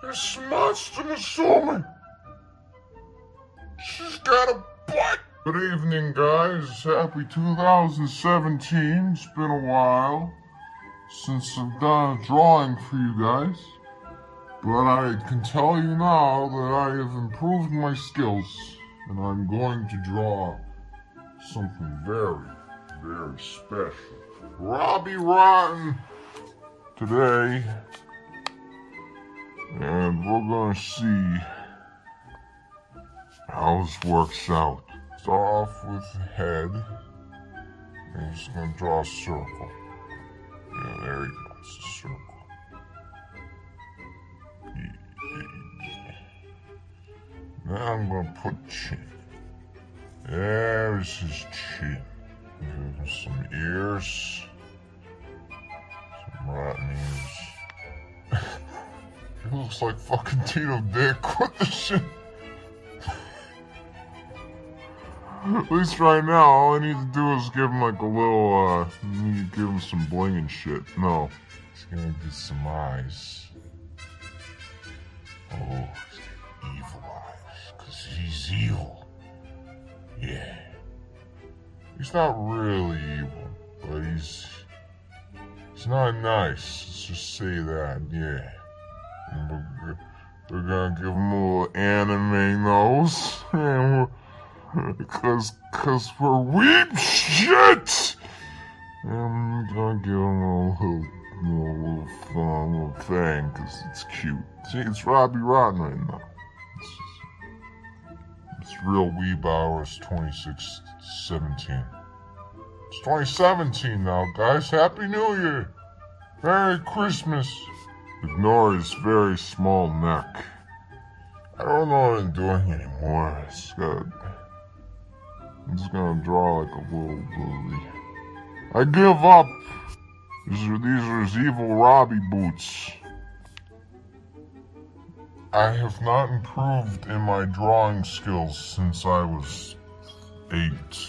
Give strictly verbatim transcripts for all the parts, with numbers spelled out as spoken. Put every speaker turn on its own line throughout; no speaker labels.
This monster was saw me. She's got a butt. Good evening, guys. Happy two thousand seventeen. It's been a while since I've done a drawing for you guys. But I can tell you now that I have improved my skills. And I'm going to draw something very, very special. Robbie Rotten today. And we're gonna see how this works out. Start off with the head. I'm just gonna draw a circle. Yeah, there you go. It's a circle. Now I'm gonna put chin. There's his chin. Give him some ears. Some rotten ears. He looks like fucking Tito Dick. What the shit? At least right now, all I need to do is give him like a little, uh, need to give him some bling and shit. No. He's gonna get some eyes. Oh, he's got evil eyes. Cause he's evil. Yeah. He's not really evil, but he's, he's not nice. Let's just say that, yeah. We're, we're gonna give him a little anime nose. And we're, cause, cause we're weep shit! And we're gonna give him a little, little, little fun, little thing, cause it's cute. See, it's Robbie Rotten right now. It's, it's real weeb hours twenty seventeen. It's twenty seventeen now, guys. Happy New Year! Merry Christmas! Ignore his very small neck. I don't know what I'm doing anymore. It's good. I'm just gonna draw like a little bully. I give up. These are, these are his evil Robbie boots. I have not improved in my drawing skills since I was eight.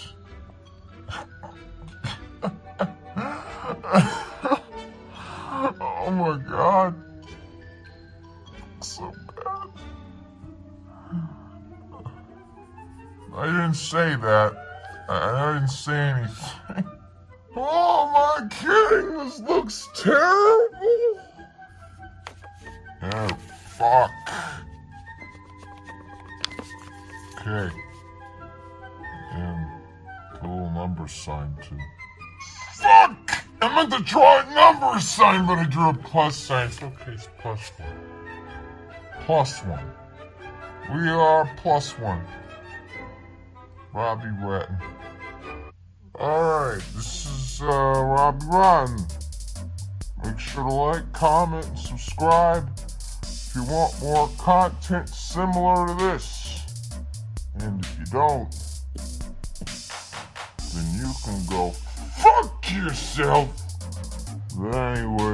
Oh my god. So bad. I didn't say that. I, I didn't say anything. Oh, am I kidding? This looks terrible. Oh, fuck. Okay. And a little number sign too. Fuck! I meant to draw a number sign, but I drew a plus sign. It's okay, it's plus one. Plus one. We are plus one. Robbie Rotten. Alright, this is uh, Robbie Rotten. Make sure to like, comment, and subscribe if you want more content similar to this. And if you don't, then you can go fuck yourself. But anyway.